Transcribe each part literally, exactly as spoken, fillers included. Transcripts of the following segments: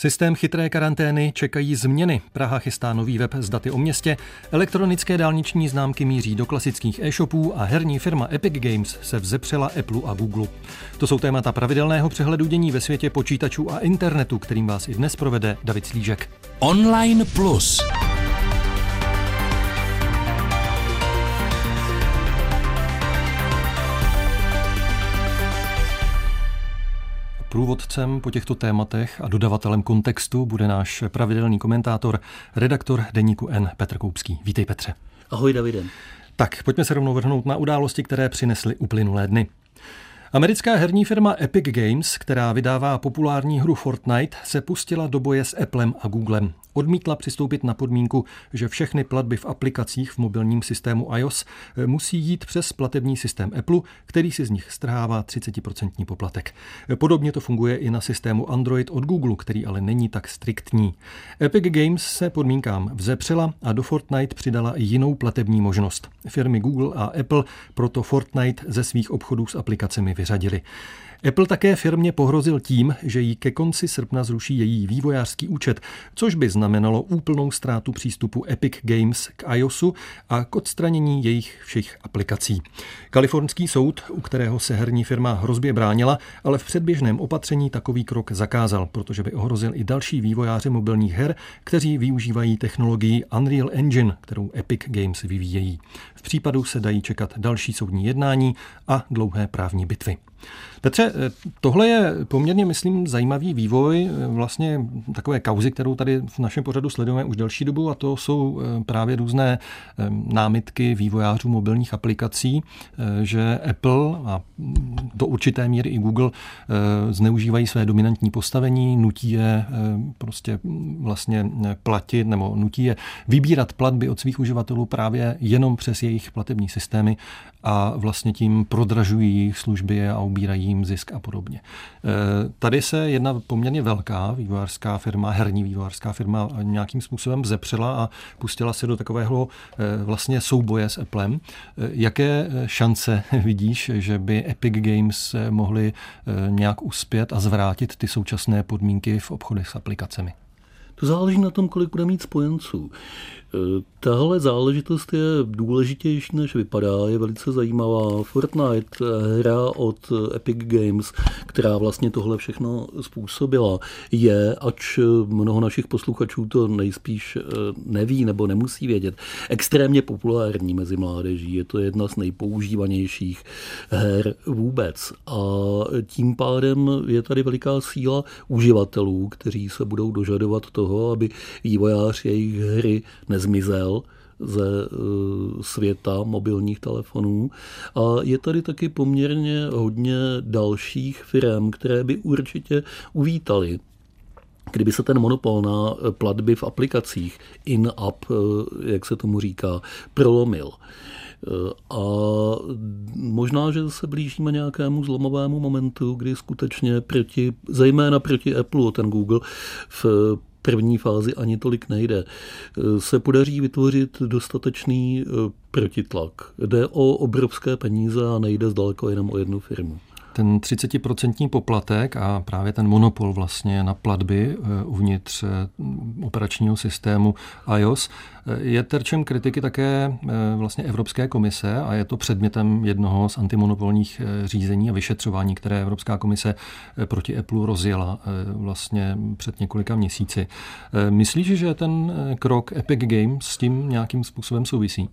Systém chytré karantény čekají změny. Praha chystá nový web s daty o městě, elektronické dálniční známky míří do klasických e-shopů a herní firma Epic Games se vzepřela Apple a Google. To jsou témata pravidelného přehledu dění ve světě počítačů a internetu, kterým vás i dnes provede David Slížek. Online Plus. Průvodcem po těchto tématech a dodavatelem kontextu bude náš pravidelný komentátor, redaktor deníku N Petr Koupský. Vítej, Petře. Ahoj, Davide. Tak, pojďme se rovnou vrhnout na události, které přinesly uplynulé dny. Americká herní firma Epic Games, která vydává populární hru Fortnite, se pustila do boje s Applem a Googlem. Odmítla přistoupit na podmínku, že všechny platby v aplikacích v mobilním systému iOS musí jít přes platební systém Apple, který si z nich strhává třicet procent poplatek. Podobně to funguje i na systému Android od Google, který ale není tak striktní. Epic Games se podmínkám vzepřela a do Fortnite přidala i jinou platební možnost. Firmy Google a Apple proto Fortnite ze svých obchodů s aplikacemi vyřadili. Apple také firmě pohrozil tím, že jí ke konci srpna zruší její vývojářský účet, což by znamenalo úplnou ztrátu přístupu Epic Games k iOSu a k odstranění jejich všech aplikací. Kalifornský soud, u kterého se herní firma hrozbě bránila, ale v předběžném opatření takový krok zakázal, protože by ohrozil i další vývojáře mobilních her, kteří využívají technologii Unreal Engine, kterou Epic Games vyvíjejí. V případu se dají čekat další soudní jednání a dlouhé právní bitvy. Petře, tohle je poměrně, myslím, zajímavý vývoj vlastně takové kauzy, kterou tady v našem pořadu sledujeme už delší dobu, a to jsou právě různé námitky vývojářů mobilních aplikací, že Apple a do určité míry i Google zneužívají své dominantní postavení, nutí je prostě vlastně platit nebo nutí je vybírat platby od svých uživatelů právě jenom přes jejich platební systémy a vlastně tím prodražují jejich služby a ubírají jim zisk a podobně. Tady se jedna poměrně velká vývojářská firma, herní vývojářská firma nějakým způsobem vzepřela a pustila se do takového vlastně souboje s Applem. Jaké šance vidíš, že by Epic Games mohly nějak uspět a zvrátit ty současné podmínky v obchodech s aplikacemi? To záleží na tom, kolik bude mít spojenců. Tahle záležitost je důležitější, než vypadá, je velice zajímavá. Fortnite, hra od Epic Games, která vlastně tohle všechno způsobila, je, ač mnoho našich posluchačů to nejspíš neví nebo nemusí vědět, extrémně populární mezi mládeží. Je to jedna z nejpoužívanějších her vůbec. A tím pádem je tady veliká síla uživatelů, kteří se budou dožadovat toho, aby vývojář jejich hry nezmizel ze světa mobilních telefonů. A je tady taky poměrně hodně dalších firem, které by určitě uvítali, kdyby se ten monopol na platby v aplikacích, in-app, jak se tomu říká, prolomil. A možná, že se blížíme nějakému zlomovému momentu, kdy skutečně proti, zejména proti Apple, ten Google v první fázi ani tolik nejde, se podaří vytvořit dostatečný protitlak. Jde o obrovské peníze a nejde zdaleko jenom o jednu firmu. Ten třicet procent poplatek a právě ten monopol vlastně na platby uvnitř operačního systému iOS je terčem kritiky také vlastně Evropské komise a je to předmětem jednoho z antimonopolních řízení a vyšetřování, které Evropská komise proti Apple rozjela vlastně před několika měsíci. Myslíš, že ten krok Epic Games s tím nějakým způsobem souvisí?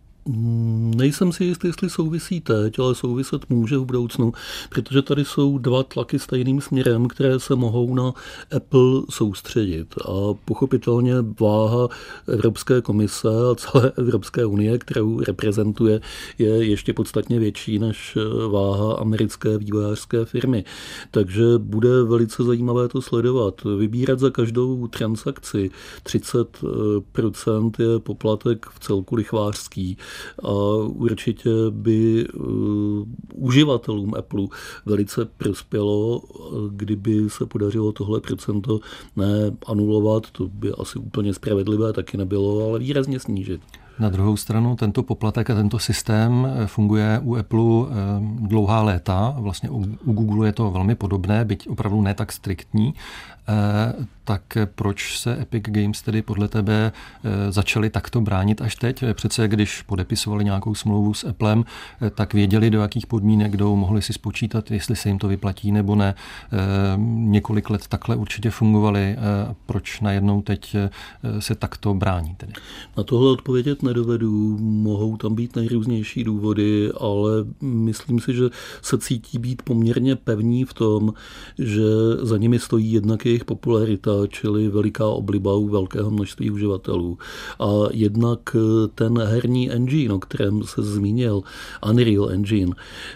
Nejsem si jistý, jestli souvisí teď, ale souviset může v budoucnu, protože tady jsou dva tlaky stejným směrem, které se mohou na Apple soustředit. A pochopitelně váha Evropské komise a celé Evropské unie, kterou reprezentuje, je ještě podstatně větší než váha americké vývojářské firmy. Takže bude velice zajímavé to sledovat. Vybírat za každou transakci třicet procent je poplatek v celku lichvářský. A určitě by uh, uživatelům Apple velice prospělo, kdyby se podařilo tohle procento ne anulovat, to by asi úplně spravedlivé taky nebylo, ale výrazně snížit. Na druhou stranu tento poplatek a tento systém funguje u Apple dlouhá léta. Vlastně u Google je to velmi podobné, byť opravdu ne tak striktní. Tak proč se Epic Games tedy podle tebe začali takto bránit až teď? Přece když podepisovali nějakou smlouvu s Applem, tak věděli, do jakých podmínek jdou, mohli si spočítat, jestli se jim to vyplatí nebo ne. Několik let takhle určitě fungovali. Proč najednou teď se takto brání tedy? Na tohle odpovědět nedovedu. Mohou tam být nejrůznější důvody, ale myslím si, že se cítí být poměrně pevní v tom, že za nimi stojí jednak jejich popularita, čili veliká obliba u velkého množství uživatelů. A jednak ten herní engine, o kterém se zmínil, Unreal Engine,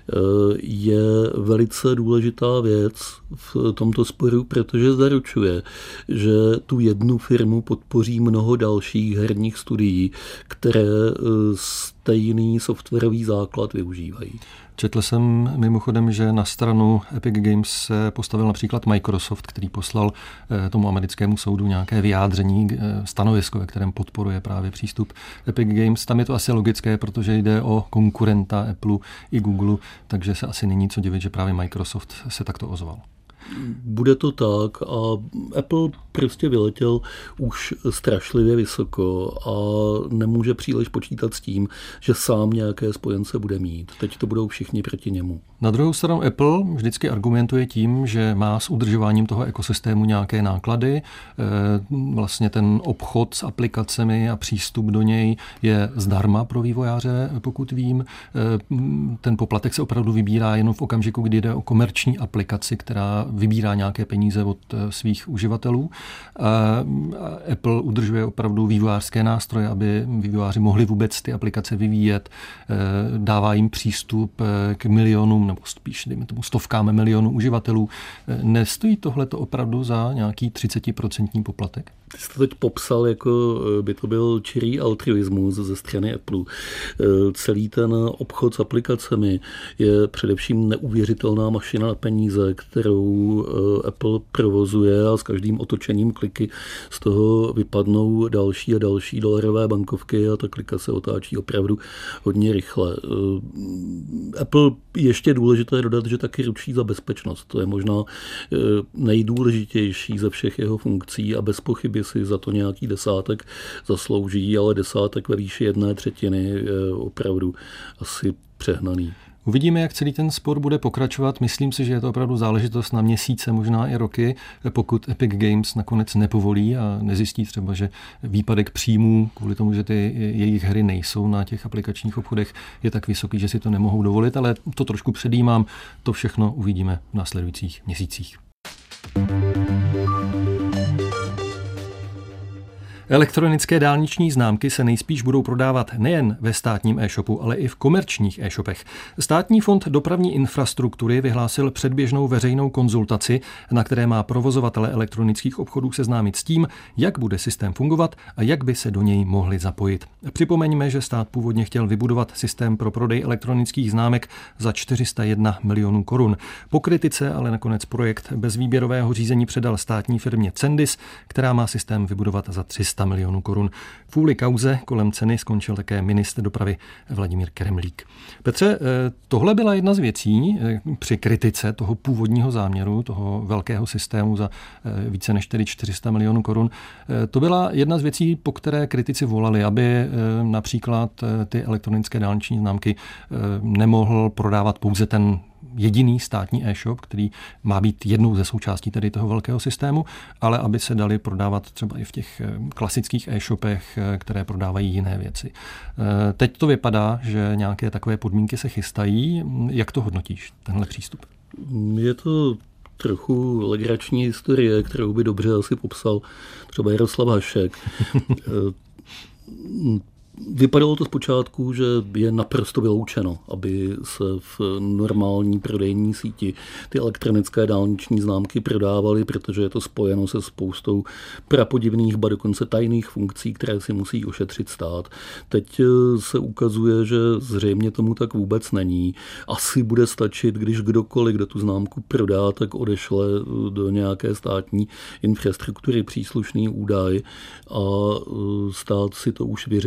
je velice důležitá věc v tomto sporu, protože zaručuje, že tu jednu firmu podpoří mnoho dalších herních studií, které stejný softwarový základ využívají. Četl jsem mimochodem, že na stranu Epic Games se postavil například Microsoft, který poslal tomu americkému soudu nějaké vyjádření, stanovisko, ve kterém podporuje právě přístup Epic Games. Tam je to asi logické, protože jde o konkurenta Apple i Google, takže se asi není co divit, že právě Microsoft se takto ozval. Bude to tak a Apple prostě vyletěl už strašlivě vysoko a nemůže příliš počítat s tím, že sám nějaké spojence bude mít. Teď to budou všichni proti němu. Na druhou stranu Apple vždycky argumentuje tím, že má s udržováním toho ekosystému nějaké náklady. Vlastně ten obchod s aplikacemi a přístup do něj je zdarma pro vývojáře, pokud vím. Ten poplatek se opravdu vybírá jenom v okamžiku, kdy jde o komerční aplikaci, která vybírá nějaké peníze od svých uživatelů. Apple udržuje opravdu vývojářské nástroje, aby vývojáři mohli vůbec ty aplikace vyvíjet. Dává jim přístup k milionům nebo spíš dejme tomu stovkám milionů uživatelů. Nestojí tohleto opravdu za nějaký třicet procent poplatek? Ty jsi to teď popsal, jako by to byl čirý altruismus ze strany Apple. Celý ten obchod s aplikacemi je především neuvěřitelná mašina na peníze, kterou Apple provozuje a s každým otočením kliky z toho vypadnou další a další dolarové bankovky a ta klika se otáčí opravdu hodně rychle. Apple ještě důležité dodat, že taky ručí za bezpečnost. To je možná nejdůležitější ze všech jeho funkcí a bez pochyby si za to nějaký desátek zaslouží, ale desátek ve výši jedné třetiny je opravdu asi přehnaný. Uvidíme, jak celý ten spor bude pokračovat. Myslím si, že je to opravdu záležitost na měsíce, možná i roky, pokud Epic Games nakonec nepovolí a nezjistí třeba, že výpadek příjmů kvůli tomu, že ty jejich hry nejsou na těch aplikačních obchodech, je tak vysoký, že si to nemohou dovolit, ale to trošku předjímám. To všechno uvidíme v následujících měsících. Elektronické dálniční známky se nejspíš budou prodávat nejen ve státním e-shopu, ale i v komerčních e-shopech. Státní fond dopravní infrastruktury vyhlásil předběžnou veřejnou konzultaci, na které má provozovatele elektronických obchodů seznámit s tím, jak bude systém fungovat a jak by se do něj mohli zapojit. Připomeňme, že stát původně chtěl vybudovat systém pro prodej elektronických známek za čtyři sta jedna milionů korun. Po kritice ale nakonec projekt bez výběrového řízení předal státní firmě Cendis, která má systém vybudovat za tři sta milionů korun. Kvůli kauze kolem ceny skončil také ministr dopravy Vladimír Kremlík. Petře, tohle byla jedna z věcí při kritice toho původního záměru, toho velkého systému za více než čtyři sta milionů korun. To byla jedna z věcí, po které kritici volali, aby například ty elektronické dálniční známky nemohl prodávat pouze ten jediný státní e-shop, který má být jednou ze součástí tedy toho velkého systému, ale aby se dali prodávat třeba i v těch klasických e-shopech, které prodávají jiné věci. Teď to vypadá, že nějaké takové podmínky se chystají. Jak to hodnotíš, tenhle přístup? Je to trochu legrační historie, kterou by dobře asi popsal třeba Jaroslav Hašek. Vypadalo to zpočátku, že je naprosto vyloučeno, aby se v normální prodejní síti ty elektronické dálniční známky prodávaly, protože je to spojeno se spoustou prapodivných, ba dokonce tajných funkcí, které si musí ošetřit stát. Teď se ukazuje, že zřejmě tomu tak vůbec není. Asi bude stačit, když kdokoliv, kdo tu známku prodá, tak odešle do nějaké státní infrastruktury příslušný údaj a stát si to už vyřeší.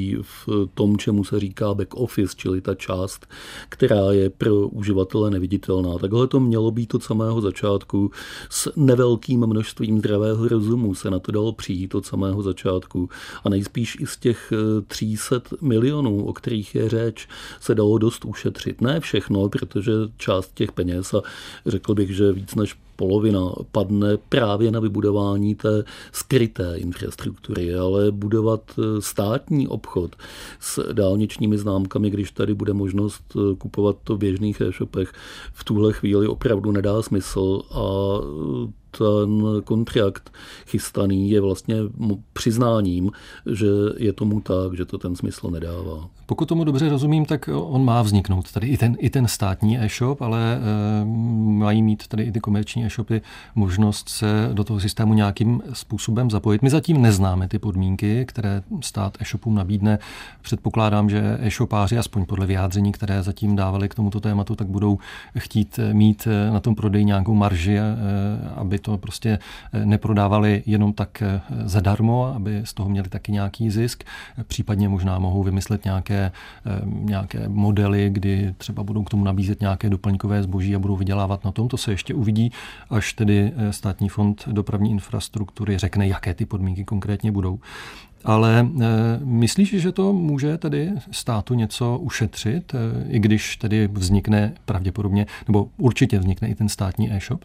tkví v tom, čemu se říká back office, čili ta část, která je pro uživatele neviditelná. Takhle to mělo být od samého začátku. S nevelkým množstvím zdravého rozumu se na to dalo přijít od samého začátku. A nejspíš i z těch tří set milionů, o kterých je řeč, se dalo dost ušetřit. Ne všechno, protože část těch peněz, a řekl bych, že víc než polovina padne právě na vybudování té skryté infrastruktury, ale budovat státní obchod s dálničními známkami, když tady bude možnost kupovat to v běžných e-shopech, v tuhle chvíli opravdu nedá smysl a ten kontrakt chystaný je vlastně přiznáním, že je tomu tak, že to ten smysl nedává. Pokud tomu dobře rozumím, tak on má vzniknout tady i ten, i ten státní e-shop, ale e, mají mít tady i ty komerční e-shopy možnost se do toho systému nějakým způsobem zapojit. My zatím neznáme ty podmínky, které stát e-shopům nabídne. Předpokládám, že e-shopáři, aspoň podle vyjádření, které zatím dávali k tomuto tématu, tak budou chtít mít na tom prodeji nějakou marži, e, aby to prostě neprodávali jenom tak zadarmo, aby z toho měli taky nějaký zisk. Případně možná mohou vymyslet nějaké, nějaké modely, kdy třeba budou k tomu nabízet nějaké doplňkové zboží a budou vydělávat na tom. To se ještě uvidí, až tedy Státní fond dopravní infrastruktury řekne, jaké ty podmínky konkrétně budou. Ale e, myslíš, že to může tedy státu něco ušetřit, e, i když tedy vznikne pravděpodobně, nebo určitě vznikne i ten státní e-shop?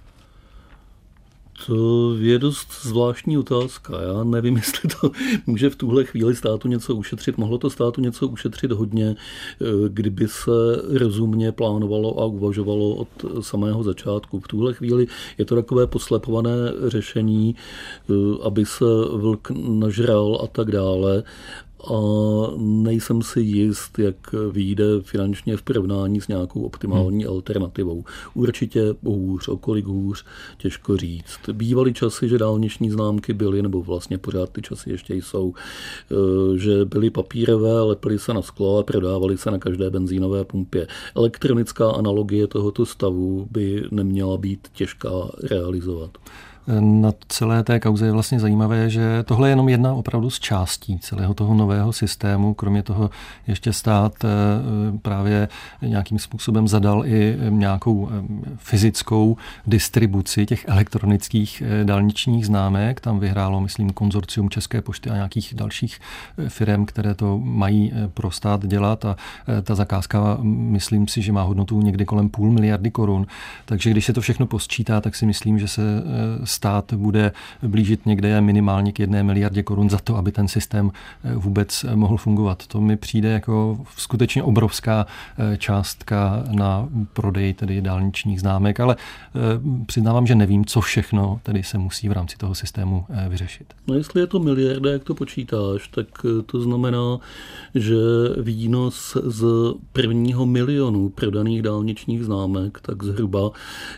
To je dost zvláštní otázka. Já nevím, jestli to může v tuhle chvíli státu něco ušetřit. Mohlo to státu něco ušetřit hodně, kdyby se rozumně plánovalo a uvažovalo od samého začátku. V tuhle chvíli je to takové poslepované řešení, aby se vlk nažral a tak dále. A nejsem si jist, jak vyjde finančně v porovnání s nějakou optimální hmm. alternativou. Určitě hůř, o kolik hůř, těžko říct. Bývaly časy, že dálniční známky byly, nebo vlastně pořád ty časy ještě jsou, že byly papírové, lepily se na sklo a prodávaly se na každé benzínové pumpě. Elektronická analogie tohoto stavu by neměla být těžká realizovat. Na celé té kauze je vlastně zajímavé, že tohle je jenom jedna opravdu z částí celého toho nového systému. Kromě toho ještě stát právě nějakým způsobem zadal i nějakou fyzickou distribuci těch elektronických dálničních známek. Tam vyhrálo, myslím, konzorcium České pošty a nějakých dalších firem, které to mají pro stát dělat. A ta zakázka, myslím si, že má hodnotu někdy kolem půl miliardy korun. Takže když se to všechno posčítá, tak si myslím, že se stát bude blížit někde minimálně k jedné miliardě korun za to, aby ten systém vůbec mohl fungovat. To mi přijde jako skutečně obrovská částka na prodej tedy dálničních známek, ale přiznávám, že nevím, co všechno tedy se musí v rámci toho systému vyřešit. No jestli je to miliarda, jak to počítáš, tak to znamená, že výnos z prvního milionu prodaných dálničních známek tak zhruba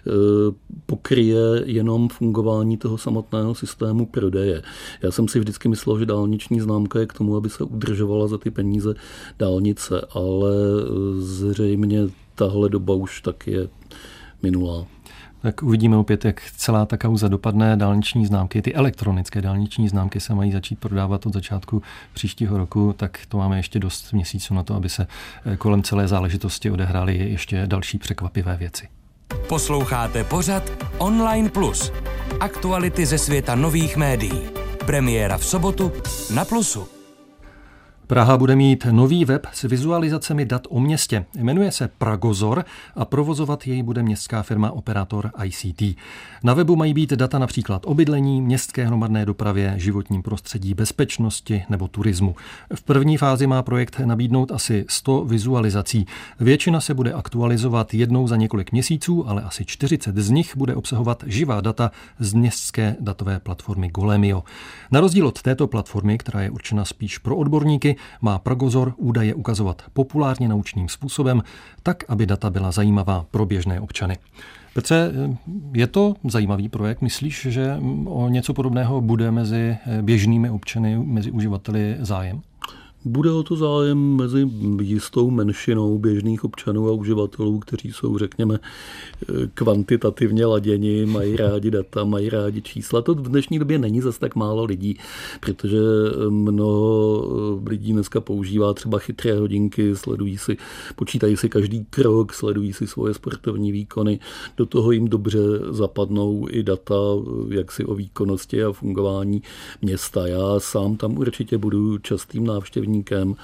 pokryje jenom fungování toho samotného systému prodeje. Já jsem si vždycky myslel, že dálniční známka je k tomu, aby se udržovala za ty peníze dálnice, ale zřejmě tahle doba už taky je minulá. Tak uvidíme opět, jak celá ta kauza dopadne. Dálniční známky, ty elektronické dálniční známky se mají začít prodávat od začátku příštího roku, tak to máme ještě dost měsíců na to, aby se kolem celé záležitosti odehrály ještě další překvapivé věci. Posloucháte pořad Online Plus. Aktuality ze světa nových médií. Premiéra v sobotu na Plusu. Praha bude mít nový web s vizualizacemi dat o městě. Jmenuje se Pragozor a provozovat jej bude městská firma Operator I C T. Na webu mají být data například o bydlení, městské hromadné dopravě, životním prostředí, bezpečnosti nebo turismu. V první fázi má projekt nabídnout asi sto vizualizací. Většina se bude aktualizovat jednou za několik měsíců, ale asi čtyřicet z nich bude obsahovat živá data z městské datové platformy Golemio. Na rozdíl od této platformy, která je určena spíš pro odborníky, má Pragozor údaje ukazovat populárně naučným způsobem, tak, aby data byla zajímavá pro běžné občany. Petře, je to zajímavý projekt? Myslíš, že o něco podobného bude mezi běžnými občany, mezi uživateli zájem? Bude o to zájem mezi jistou menšinou běžných občanů a uživatelů, kteří jsou, řekněme, kvantitativně laděni, mají rádi data, mají rádi čísla. To v dnešní době není zas tak málo lidí, protože mnoho lidí dneska používá třeba chytré hodinky, sledují si, počítají si každý krok, sledují si svoje sportovní výkony. Do toho jim dobře zapadnou i data jaksi o výkonnosti a fungování města. Já sám tam určitě budu častým návštěvníkem,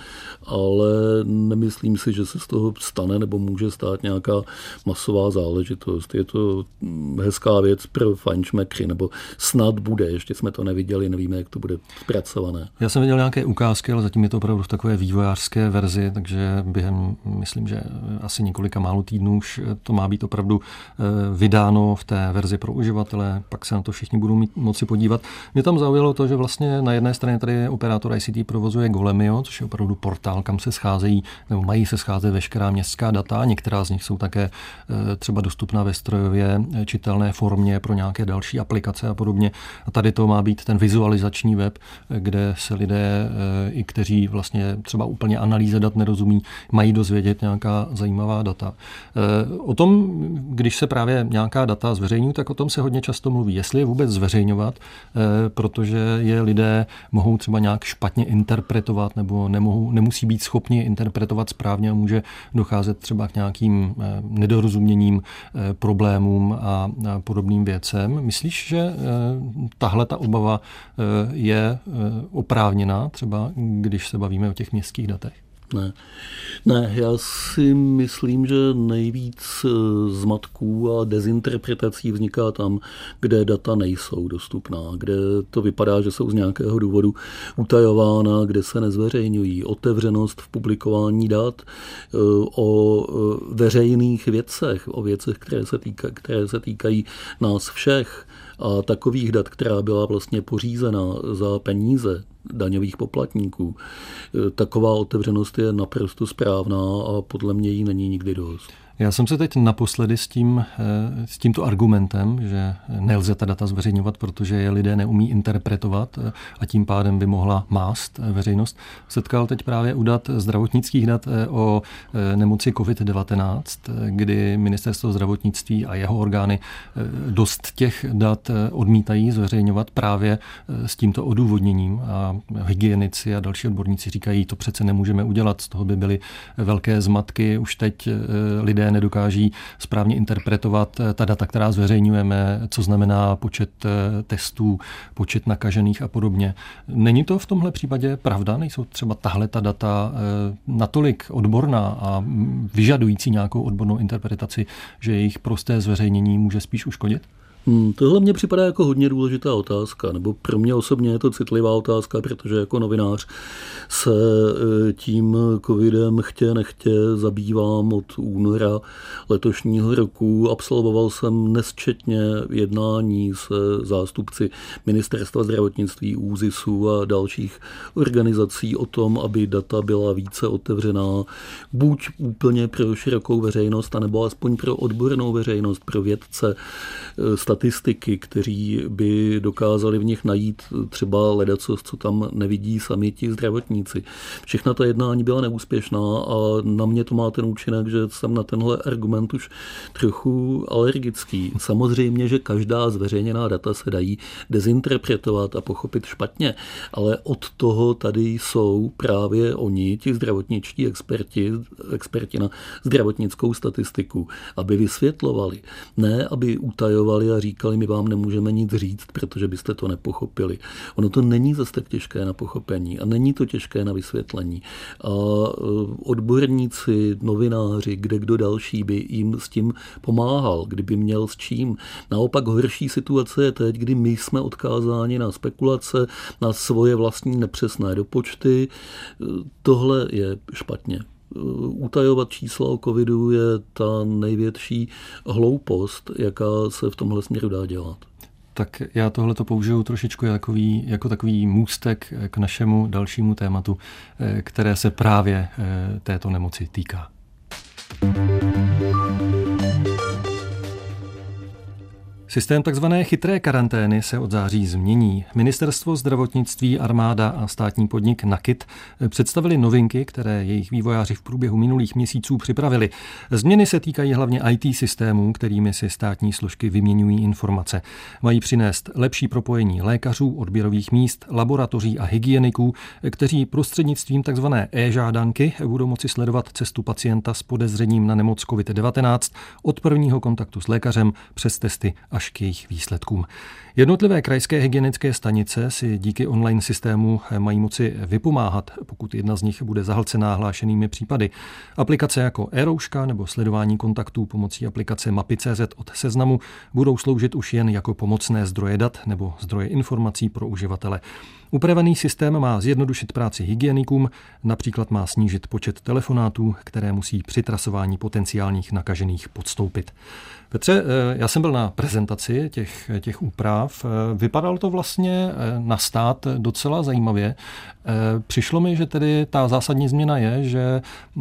ale nemyslím si, že se z toho stane nebo může stát nějaká masová záležitost. Je to hezká věc pro fajnšmekry, nebo snad bude, ještě jsme to neviděli, nevíme, jak to bude zpracované. Já jsem viděl nějaké ukázky, ale zatím je to opravdu v takové vývojářské verzi, takže během, myslím, že asi několika málo týdnů už to má být opravdu vydáno v té verzi pro uživatele, pak se na to všichni budou mít, moci podívat. Mě tam zaujalo to, že vlastně na jedné straně tady operátor I C T provozuje Golemio, což je opravdu portál, kam se scházejí, nebo mají se scházet veškerá městská data. Některá z nich jsou také třeba dostupná ve strojově čitelné formě pro nějaké další aplikace a podobně. A tady to má být ten vizualizační web, kde se lidé, i kteří vlastně třeba úplně analýze dat nerozumí, mají dozvědět nějaká zajímavá data. O tom, když se právě nějaká data zveřejňují, tak o tom se hodně často mluví. Jestli je vůbec zveřejňovat, protože je lidé mohou třeba nějak špatně interpretovat nebo nemohou, nemusí být schopni interpretovat správně a může docházet třeba k nějakým nedorozuměním, problémům a podobným věcem. Myslíš, že tahle ta obava je oprávněná, třeba když se bavíme o těch městských datech? Ne. ne, já si myslím, že nejvíc zmatků a dezinterpretací vzniká tam, kde data nejsou dostupná, kde to vypadá, že jsou z nějakého důvodu utajována, kde se nezveřejňují. Otevřenost v publikování dat o veřejných věcech, o věcech, které se, týka, které se týkají nás všech a takových dat, která byla vlastně pořízena za peníze daňových poplatníků. Taková otevřenost je naprosto správná a podle mě jí není nikdy dost. Já jsem se teď naposledy s, tím, s tímto argumentem, že nelze ta data zveřejňovat, protože je lidé neumí interpretovat a tím pádem by mohla mást veřejnost, setkal teď právě u dat zdravotnických dat o nemoci covid devatenáct, kdy ministerstvo zdravotnictví a jeho orgány dost těch dat odmítají zveřejňovat právě s tímto odůvodněním a hygienici a další odborníci říkají, to přece nemůžeme udělat, z toho by byly velké zmatky, už teď lidé nedokáží správně interpretovat ta data, která zveřejňujeme, co znamená počet testů, počet nakažených a podobně. Není to v tomhle případě pravda? Nejsou třeba tahle ta data natolik odborná a vyžadující nějakou odbornou interpretaci, že jejich prosté zveřejnění může spíš uškodit? Hmm, tohle mně připadá jako hodně důležitá otázka, nebo pro mě osobně je to citlivá otázka, protože jako novinář se tím covidem chtě nechtě zabývám od února letošního roku. Absolvoval jsem nesčetně jednání se zástupci Ministerstva zdravotnictví, ÚZISu a dalších organizací o tom, aby data byla více otevřená, buď úplně pro širokou veřejnost, anebo aspoň pro odbornou veřejnost, pro vědce, statistiky, kteří by dokázali v nich najít třeba ledacos, co tam nevidí sami ti zdravotníci. Všechna ta jednání byla neúspěšná a na mě to má ten účinek, že jsem na tenhle argument už trochu alergický. Samozřejmě, že každá zveřejněná data se dají dezinterpretovat a pochopit špatně, ale od toho tady jsou právě oni, ti zdravotničtí experti, experti na zdravotnickou statistiku, aby vysvětlovali, ne aby utajovali a říkali, my vám nemůžeme nic říct, protože byste to nepochopili. Ono to není zase tak těžké na pochopení a není to těžké na vysvětlení. A odborníci, novináři, kde kdo další by jim s tím pomáhal, kdyby měl s čím. Naopak horší situace je teď, kdy my jsme odkázáni na spekulace, na svoje vlastní nepřesné dopočty. Tohle je špatně. Utajovat čísla o covidu je ta největší hloupost, jaká se v tomhle směru dá dělat. Tak já tohle to použiju trošičku jako takový, jako takový můstek k našemu dalšímu tématu, které se právě této nemoci týká. Systém takzvané chytré karantény se od září změní. Ministerstvo zdravotnictví, armáda a státní podnik NAKIT představili novinky, které jejich vývojáři v průběhu minulých měsíců připravili. Změny se týkají hlavně í té systémů, kterými si státní složky vyměňují informace. Mají přinést lepší propojení lékařů, odběrových míst, laboratoří a hygieniků, kteří prostřednictvím takzvané e-žádanky budou moci sledovat cestu pacienta s podezřením na nemoc covid devatenáct od prvního kontaktu s lékařem přes testy až k jejich výsledkům. Jednotlivé krajské hygienické stanice si díky online systému mají moci vypomáhat, pokud jedna z nich bude zahlcená hlášenými případy. Aplikace jako e-rouška nebo sledování kontaktů pomocí aplikace Mapy tečka cé zet od Seznamu budou sloužit už jen jako pomocné zdroje dat nebo zdroje informací pro uživatele. Upravený systém má zjednodušit práci hygienikům, například má snížit počet telefonátů, které musí při trasování potenciálních nakažených podstoupit. Petře, já jsem byl na prezentaci těch, těch úprav. Vypadalo to vlastně na stát docela zajímavě. Přišlo mi, že tedy ta zásadní změna je, že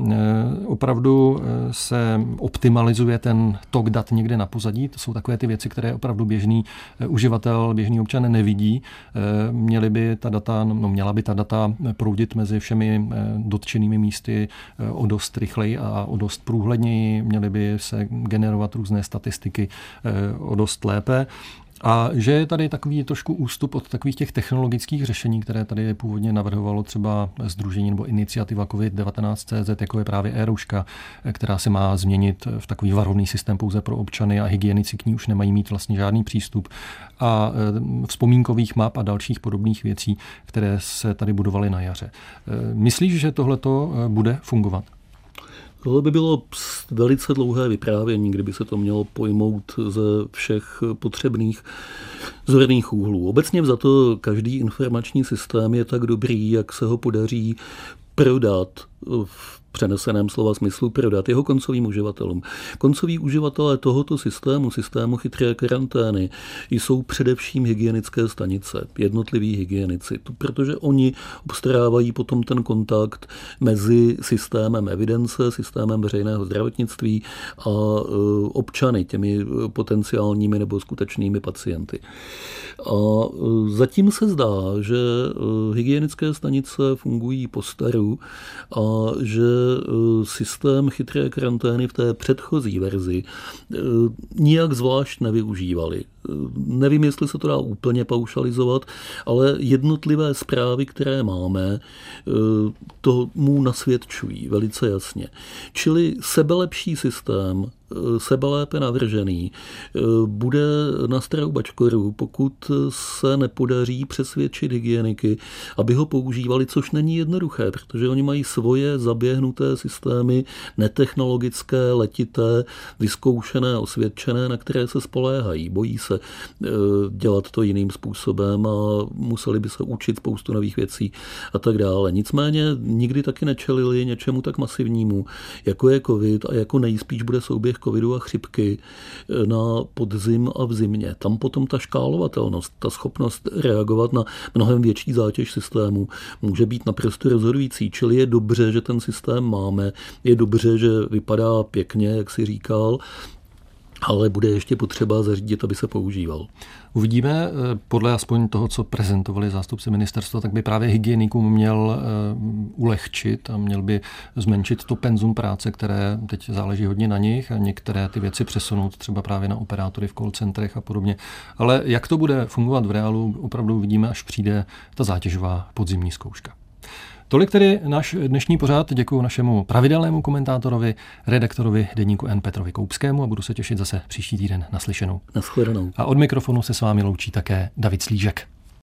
opravdu se optimalizuje ten tok dat někde na pozadí. To jsou takové ty věci, které opravdu běžný uživatel, běžný občan nevidí. Měly by ta data, no měla by ta data proudit mezi všemi dotčenými místy o dost rychleji a o dost průhledněji. Měly by se generovat různé statistiky o dost lépe. A že je tady takový trošku ústup od takových těch technologických řešení, které tady původně navrhovalo třeba sdružení nebo iniciativa covid devatenáct tečka cé zet, jako je právě e-rouška, která se má změnit v takový varovný systém pouze pro občany a hygienici k ní už nemají mít vlastně žádný přístup. A vzpomínkových map a dalších podobných věcí, které se tady budovaly na jaře. Myslíš, že tohleto bude fungovat? Tohle by bylo velice dlouhé vyprávění, kdyby se to mělo pojmout ze všech potřebných zorných úhlů. Obecně vzato každý informační systém je tak dobrý, jak se ho podaří prodat v přeneseném slova smyslu prodat jeho koncovým uživatelům. Koncoví uživatelé tohoto systému, systému chytré karantény, jsou především hygienické stanice, jednotliví hygienici, protože oni obstarávají potom ten kontakt mezi systémem evidence, systémem veřejného zdravotnictví a občany, těmi potenciálními nebo skutečnými pacienty. A zatím se zdá, že hygienické stanice fungují po staru a že systém chytré karantény v té předchozí verzi nijak zvlášť nevyužívali. Nevím, jestli se to dá úplně paušalizovat, ale jednotlivé zprávy, které máme, tomu nasvědčují velice jasně. Čili sebelepší systém, sebelépe navržený, bude na starou bačkoru, pokud se nepodaří přesvědčit hygieniky, aby ho používali, což není jednoduché, protože oni mají svoje zaběhnuté systémy, netechnologické, letité, vyzkoušené, osvědčené, na které se spoléhají. Bojí se dělat to jiným způsobem a museli by se učit spoustu nových věcí a tak dále. Nicméně nikdy taky nečelili něčemu tak masivnímu, jako je covid a jako nejspíš bude souběh covidu a chřipky na podzim a v zimě. Tam potom ta škálovatelnost, ta schopnost reagovat na mnohem větší zátěž systému může být naprosto rozhodující. Čili je dobře, že ten systém máme, je dobře, že vypadá pěkně, jak si říkal, ale bude ještě potřeba zařídit, aby se používal. Uvidíme, podle aspoň toho, co prezentovali zástupci ministerstva, tak by právě hygienikům měl ulehčit a měl by zmenšit to penzum práce, které teď záleží hodně na nich a některé ty věci přesunout třeba právě na operátory v call centrech a podobně. Ale jak to bude fungovat v reálu, opravdu uvidíme, až přijde ta zátěžová podzimní zkouška. Tolik tedy náš dnešní pořad. Děkuji našemu pravidelnému komentátorovi, redaktorovi deníku N Petrovi Koupskému a budu se těšit zase příští týden naslyšenou. Naschledanou. A od mikrofonu se s vámi loučí také David Slížek.